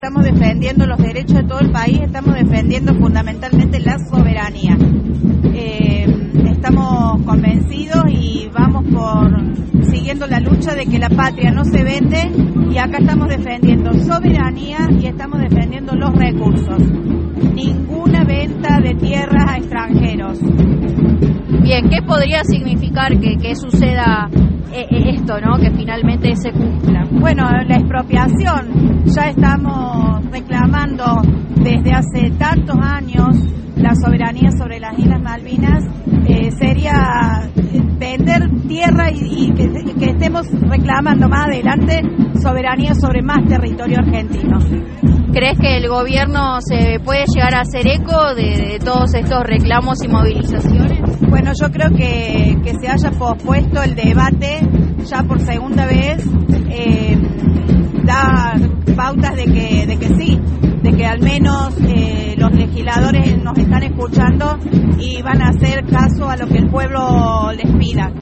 Estamos defendiendo los derechos de todo el país, estamos defendiendo fundamentalmente la soberanía. Estamos convencidos y vamos siguiendo la lucha de que la patria no se vende, y acá estamos defendiendo soberanía y estamos defendiendo los recursos. Ninguna venta de tierras a extranjeros. Bien, ¿qué podría significar que suceda esto, ¿no? Que finalmente se cumpla? Bueno, la expropiación. Ya estamos reclamando desde hace tantos años la soberanía sobre las Islas Malvinas. Sería vender tierra y que estemos reclamando más adelante soberanía sobre más territorio argentino. ¿Crees que el gobierno se puede llegar a hacer eco de todos estos reclamos y movilizaciones? Bueno, yo creo que se haya pospuesto el debate ya por segunda vez da pautas de que sí, de que al menos los legisladores nos están escuchando y van a hacer caso a lo que el pueblo les pida.